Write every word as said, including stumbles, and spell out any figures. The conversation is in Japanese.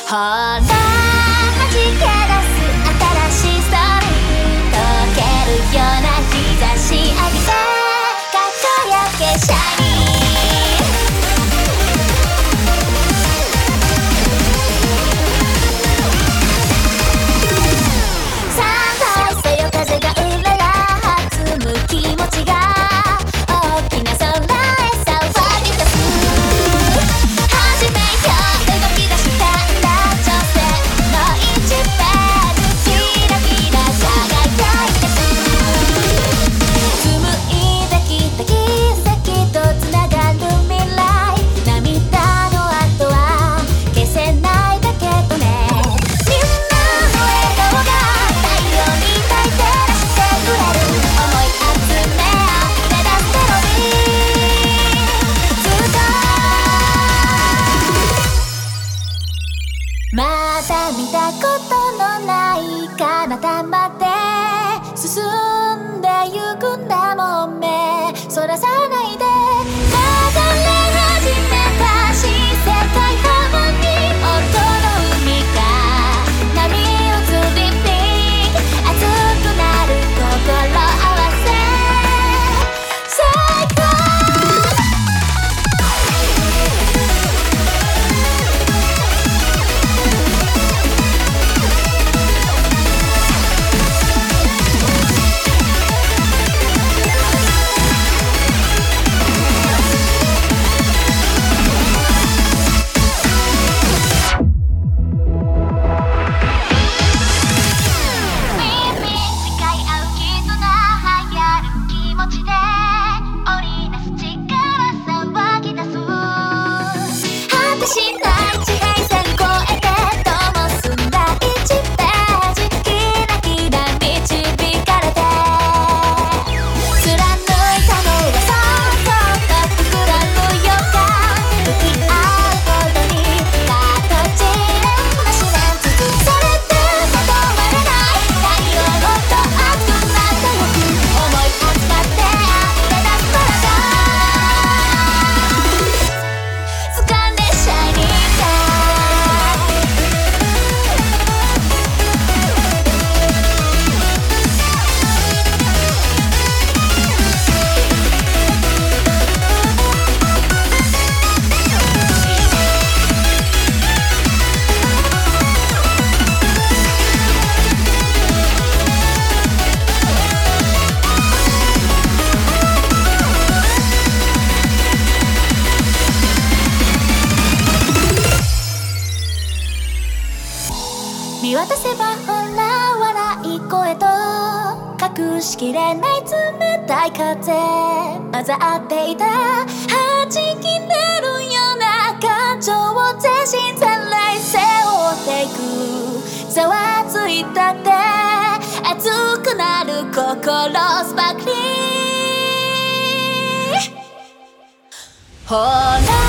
ほら弾け出す新しいストーリー溶けるような日差し浴びて輝けシャイニーまだ見たことのない彼方まで進んでゆくんだもんねそらさないで流れ始めた新世界ハーモニー音の海が波打つリッピング熱くなる心合わせ最高見渡せばほら笑い声と隠しきれない冷たい風混ざっていた弾き出るような感情を全身全霊背負っていくざわついたって熱くなる心スパークリーほら